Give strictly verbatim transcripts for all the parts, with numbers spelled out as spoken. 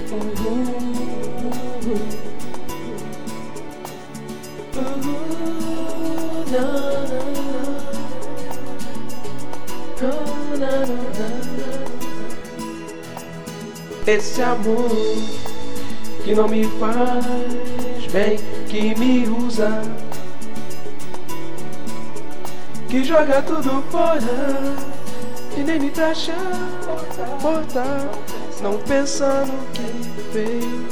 Esse amor que não me faz bem, que me usa, que joga tudo fora e nem me fecha a porta, não pensa no que fez.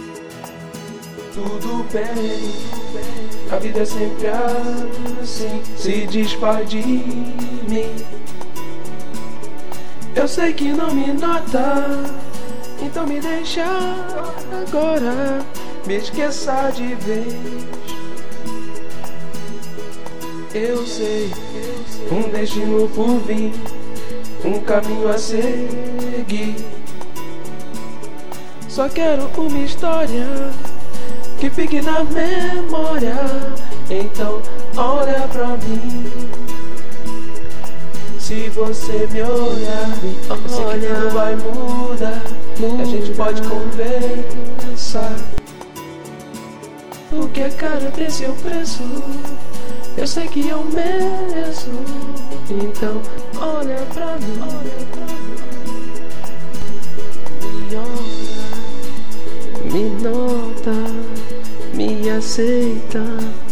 Tudo bem, a vida é sempre assim, se desfaz de mim. Eu sei que não me nota, então me deixa agora, me esqueça de vez. Eu sei, um destino por vir, um caminho a seguir. Só quero uma história que fique na memória. Então olha pra mim. Se você me olhar, eu sei que tudo vai mudar. A gente pode conversar. O que é caro tem seu preço, eu sei que eu mereço. Então olha pra mim, olha pra mim. Me olha, me nota, me aceita.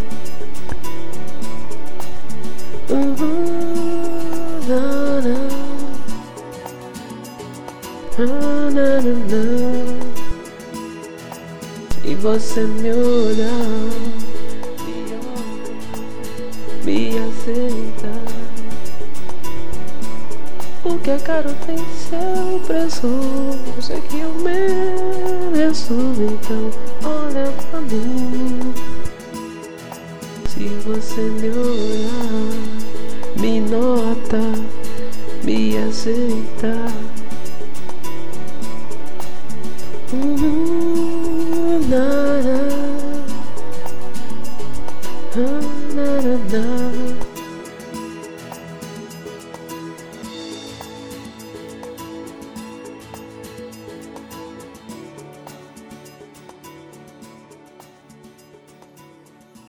Uhum, na, na. Ah, na, na, na. Se você me olhar, me olha, me aceita. O que é caro tem seu preço, eu sei que eu mereço. Então olha pra mim. Se você me olhar, me nota, me aceita. Uhum, na, na, na, na, na.